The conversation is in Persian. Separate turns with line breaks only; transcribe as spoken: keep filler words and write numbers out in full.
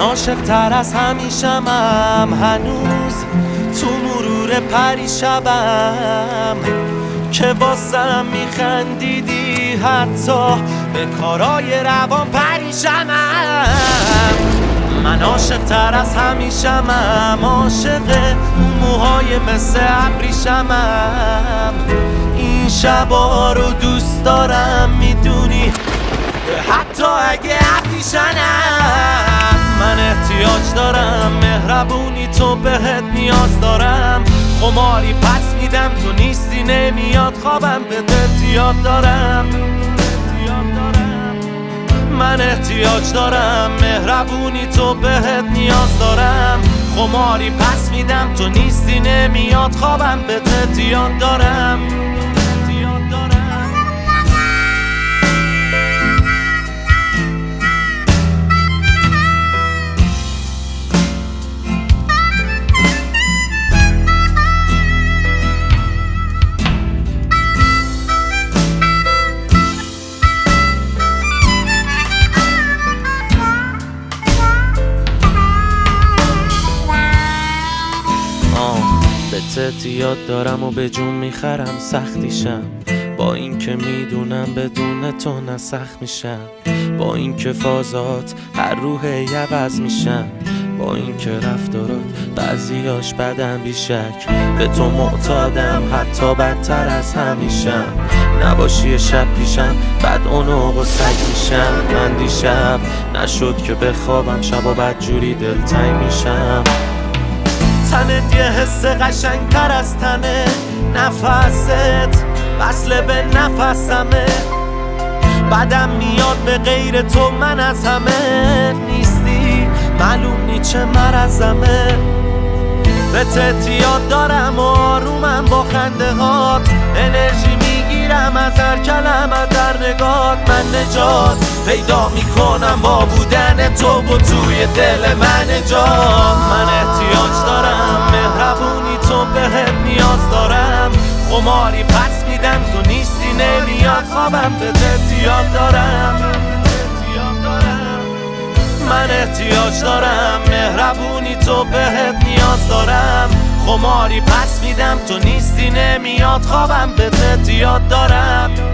عاشق تر از همیشمم، هنوز تو مرور پریشبم که واسم میخندیدی، حتی به کارای روان پریشمم. من عاشق تر از همیشمم، عاشق اون موهای مثل ابریشمم. این شبا رو دوست دارم میدونی، حتی اگه ابریشمم. من احتیاج دارم مهربونی تو، بهت نیاز دارم. خماری پس میدم تو نیستی، نمیاد خوابم، بهت احتیاج دارم. من احتیاج دارم مهربونی تو، بهت نیاز دارم. خماری پس میدم تو نیستی، نمیاد خوابم، بهت احتیاج دارم. بهت یاد دارم و به جون میخرم سختیشم، با این که میدونم بدون تو نه سخت میشم. با این که فازات هر روح عوض میشم، با این که رفتارات بعضیاش بدن بیشک. به تو معتادم حتی بدتر از همیشم، نباشی شب پیشم بعد اونو و سگ میشم. من دیشب نشد که بخوابم، شبا بدجوری دلتنگ میشم. تنت یه حس قشنگتر از تنه، نفست وصله به نفسمه. بعدم میاد به غیر تو من از همه نیستی، معلوم نی چه مرزمه. بهت احتیاج دارم و آرومم با خنده هات، انرژی میگیرم از هر کلمه در نگات. من نجات پیدا میکنم با بودن تو و توی دل من جا. من احتیاج دارم مهربونی تو، بهت نیاز دارم. خماری پس میدم تو نیستی، نمیاد خوابم، بهت احتیاج دارم. من احتیاج دارم مهربونی تو، بهت نیاز دارم. خماری پس میدم تو نیستی، نمیاد خوابم، بهت احتیاج دارم.